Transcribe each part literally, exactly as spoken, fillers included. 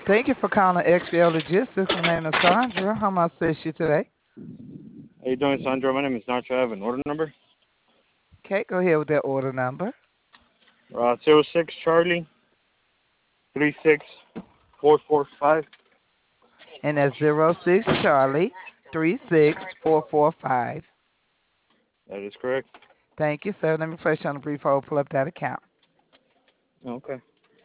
Thank you for calling X P L Logistics. My name is Sandra. How may I assist you today? How you doing, Sandra? My name is Nacho. I have an order number. Okay, go ahead with that order number. Uh, zero six Charlie three six four four five. And that's zero six Charlie three six four four five. That is correct. Thank you, sir. Let me place you on a brief hold, pull up that account. Okay.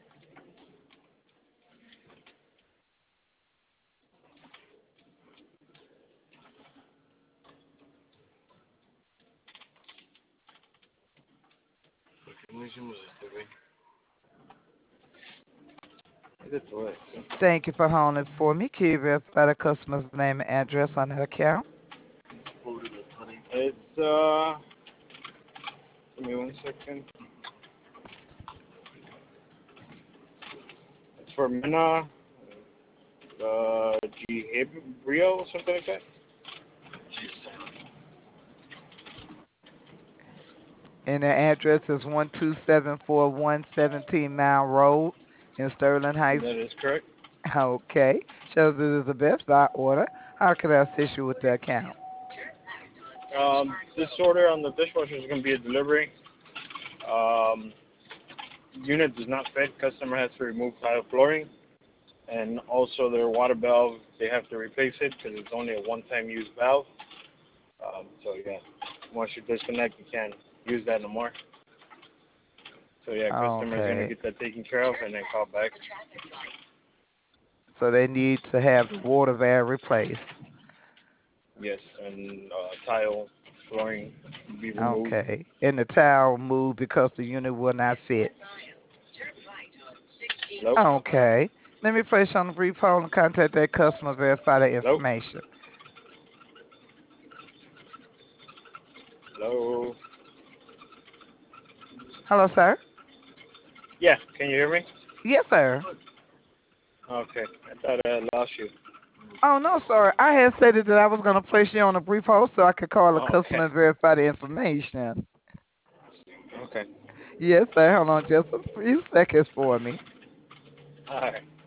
Thank you for holding for me. Can you verify the customer's name and address on that account? It's uh. Give me one second. It's for Mena uh, Gibrio, something like that. And the address is one two seven four one seventeen Mile Road in Sterling Heights. That is correct. Okay. Shows this is the Best Buy order. How can I assist you with the account? Um, this order on the dishwasher is going to be a delivery. Um, unit does not fit. Customer has to remove tile flooring, and also their water valve. They have to replace it because it's only a one-time use valve. Um, so yeah, once you disconnect, you can't use that no more. So yeah, customer's gonna Okay. get that taken care of and then call back. So they need to have the water valve replaced. Yes, and uh, tile flooring be removed. Okay. And the towel moved because the unit will not fit. Hello, Okay. Let me place you on the brief hold and contact that customer, verify the hello, information. hello. Hello, sir? Yeah, can you hear me? Yes, sir. Okay, I thought I lost you. Oh, no, sir. I had stated that I was going to place you on a brief hold so I could call the Okay, customer and verify the information. okay. Yes, sir. Hold on just a few seconds for me. All right.